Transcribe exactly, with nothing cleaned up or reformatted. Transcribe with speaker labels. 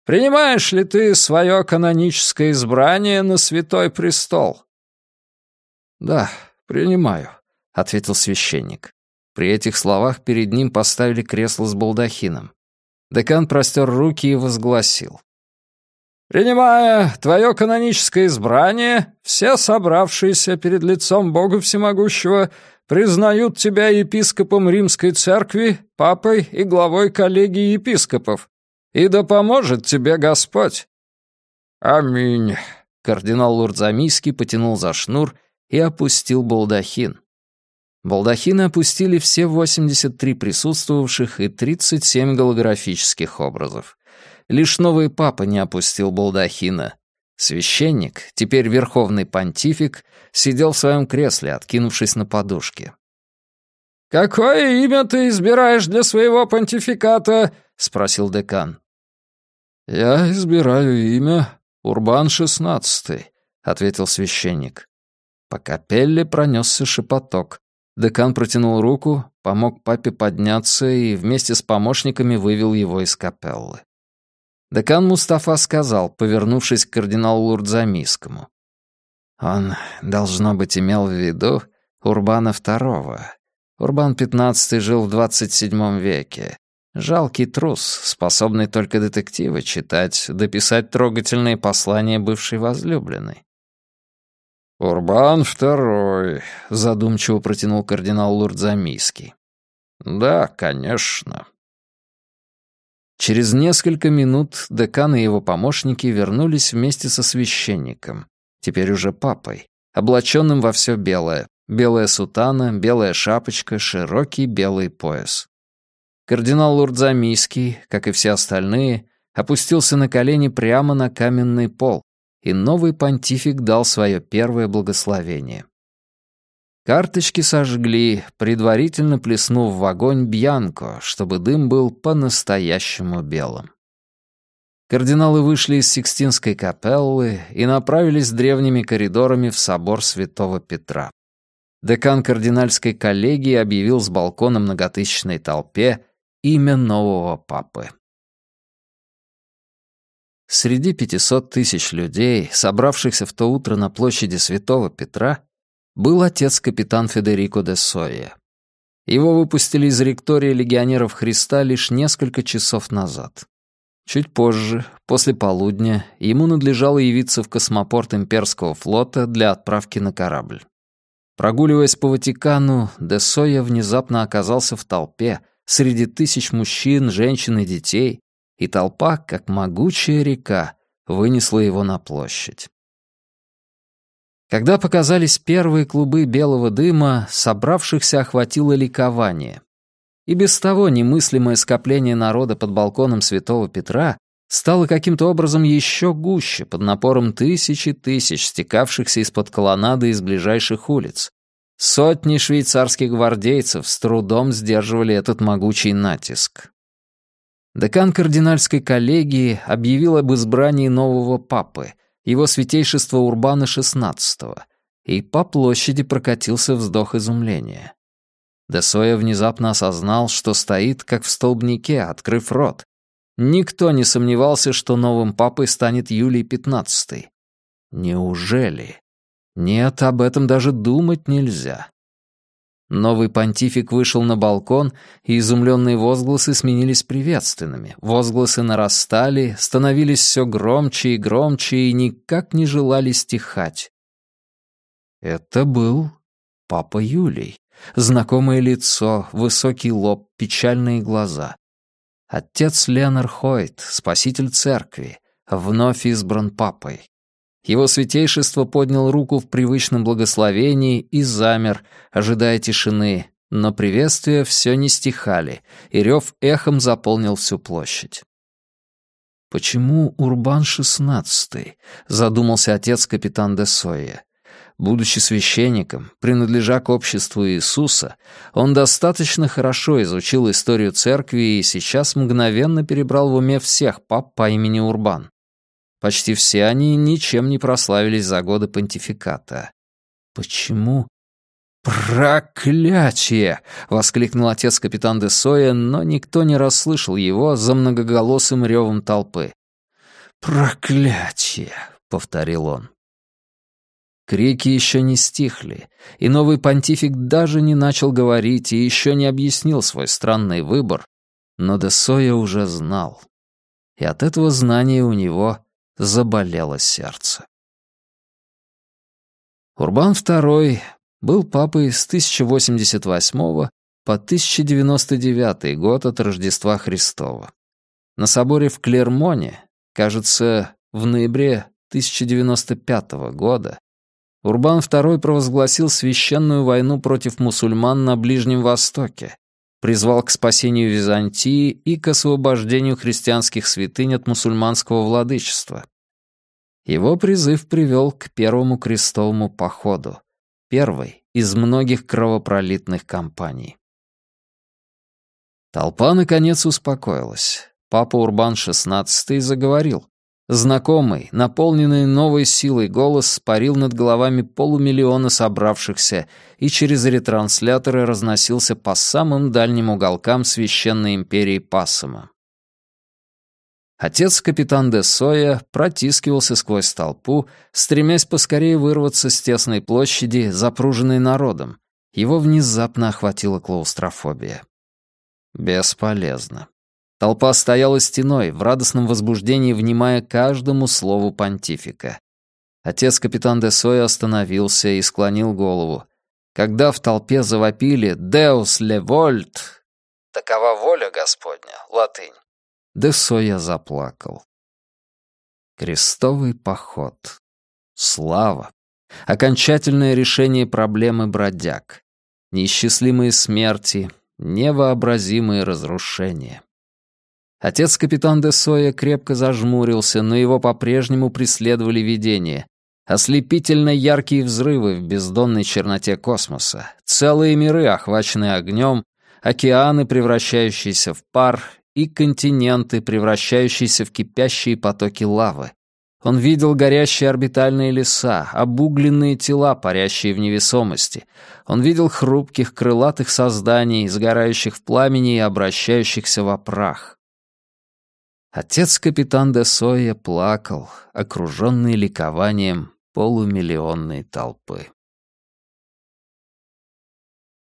Speaker 1: принимаешь ли ты свое каноническое избрание на Святой Престол?» «Да, принимаю», — ответил священник. При этих словах перед ним поставили кресло с балдахином. Декан простер руки и возгласил: «Принимая твое каноническое избрание, все собравшиеся перед лицом Бога Всемогущего признают тебя епископом Римской Церкви, папой и главой коллегии епископов. И да поможет тебе Господь». «Аминь». Кардинал Лурдзамийский потянул за шнур и опустил балдахин. Балдахины опустили все восемьдесят три присутствовавших и тридцать семь голографических образов. Лишь новый папа не опустил балдахина. Священник, теперь верховный понтифик, сидел в своем кресле, откинувшись на подушке. «Какое имя ты избираешь для своего понтификата?» — спросил декан. «Я избираю имя Урбан шестнадцатый», — ответил священник. По капелле пронесся шепоток. Декан протянул руку, помог папе подняться и вместе с помощниками вывел его из капеллы. Декан Мустафа сказал, повернувшись к кардиналу Лурдзамийскому: «Он, должно быть, имел в виду Урбана второго. Урбан пятнадцатый жил в двадцать седьмом веке. Жалкий трус, способный только детективы читать, дописать трогательные послания бывшей возлюбленной». «Урбан второй», — задумчиво протянул кардинал Лурдзамийский. «Да, конечно». Через несколько минут декан и его помощники вернулись вместе со священником, теперь уже папой, облаченным во все белое: белая сутана, белая шапочка, широкий белый пояс. Кардинал Лурдзамийский, как и все остальные, опустился на колени прямо на каменный пол, и новый понтифик дал свое первое благословение. Карточки сожгли, предварительно плеснув в огонь бьянко, чтобы дым был по-настоящему белым. Кардиналы вышли из Сикстинской капеллы и направились древними коридорами в собор Святого Петра. Декан кардинальской коллегии объявил с балкона многотысячной толпе имя нового папы. Среди пятисот тысяч людей, собравшихся в то утро на площади Святого Петра, был отец-капитан Федерико де Сойя. Его выпустили из ректория легионеров Христа лишь несколько часов назад. Чуть позже, после полудня, ему надлежало явиться в космопорт имперского флота для отправки на корабль. Прогуливаясь по Ватикану, де Сойя внезапно оказался в толпе среди тысяч мужчин, женщин и детей, и толпа, как могучая река, вынесла его на площадь. Когда показались первые клубы белого дыма, собравшихся охватило ликование. И без того немыслимое скопление народа под балконом Святого Петра стало каким-то образом еще гуще под напором тысяч и тысяч стекавшихся из-под колоннады из ближайших улиц. Сотни швейцарских гвардейцев с трудом сдерживали этот могучий натиск. Декан кардинальской коллегии объявил об избрании нового папы, его святейшества Урбана шестнадцатого, и по площади прокатился вздох изумления. Де Сойя внезапно осознал, что стоит, как в столбнике, открыв рот. Никто не сомневался, что новым папой станет Юлий пятнадцатый. Неужели? Нет, об этом даже думать нельзя. Новый понтифик вышел на балкон, и изумленные возгласы сменились приветственными. Возгласы нарастали, становились все громче и громче и никак не желали стихать. Это был папа Юлий. Знакомое лицо, высокий лоб, печальные глаза. Отец Ленар Хойт, спаситель церкви, вновь избран папой. Его святейшество поднял руку в привычном благословении и замер, ожидая тишины, но приветствия все не стихали, и рев эхом заполнил всю площадь. «Почему Урбан шестнадцатый?» — задумался отец-капитан де Сойя. Будучи священником, принадлежа к обществу Иисуса, он достаточно хорошо изучил историю церкви и сейчас мгновенно перебрал в уме всех пап по имени Урбан. Почти все они ничем не прославились за годы понтификата. Почему? «Проклятие!» — воскликнул отец-капитан де Сойя, но никто не расслышал его за многоголосым ревом толпы. «Проклятие!» — повторил он. Крики еще не стихли, и новый понтифик даже не начал говорить и еще не объяснил свой странный выбор, но де Сойя уже знал. И от этого знания у него заболело сердце. Урбан второй был папой с тысяча восемьдесят восьмого по тысяча девяносто девятый год от Рождества Христова. На соборе в Клермоне, кажется, в ноябре тысяча девяносто пятого года, Урбан второй провозгласил священную войну против мусульман на Ближнем Востоке, призвал к спасению Византии и к освобождению христианских святынь от мусульманского владычества. Его призыв привел к Первому крестовому походу, первой из многих кровопролитных кампаний. Толпа, наконец, успокоилась. Папа Урбан шестнадцатый заговорил. Знакомый, наполненный новой силой голос парил над головами полумиллиона собравшихся и через ретрансляторы разносился по самым дальним уголкам священной империи Пассама. Отец-капитан де Сойя протискивался сквозь толпу, стремясь поскорее вырваться с тесной площади, запруженной народом. Его внезапно охватила клаустрофобия. Бесполезно. Толпа стояла стеной, в радостном возбуждении внимая каждому слову понтифика. Отец-капитан де Сойя остановился и склонил голову. Когда в толпе завопили «Deus le volt» — «Такова воля Господня», латынь, де Сойя заплакал. Крестовый поход. Слава. Окончательное решение проблемы бродяг. Неисчислимые смерти, невообразимые разрушения. Отец-капитан де Сойя крепко зажмурился, но его по-прежнему преследовали видения. Ослепительно яркие взрывы в бездонной черноте космоса, целые миры, охваченные огнем, океаны, превращающиеся в пар, и континенты, превращающиеся в кипящие потоки лавы. Он видел горящие орбитальные леса, обугленные тела, парящие в невесомости. Он видел хрупких крылатых созданий, сгорающих в пламени и обращающихся во прах. Отец-капитан де Сойя плакал, окруженный ликованием полумиллионной толпы.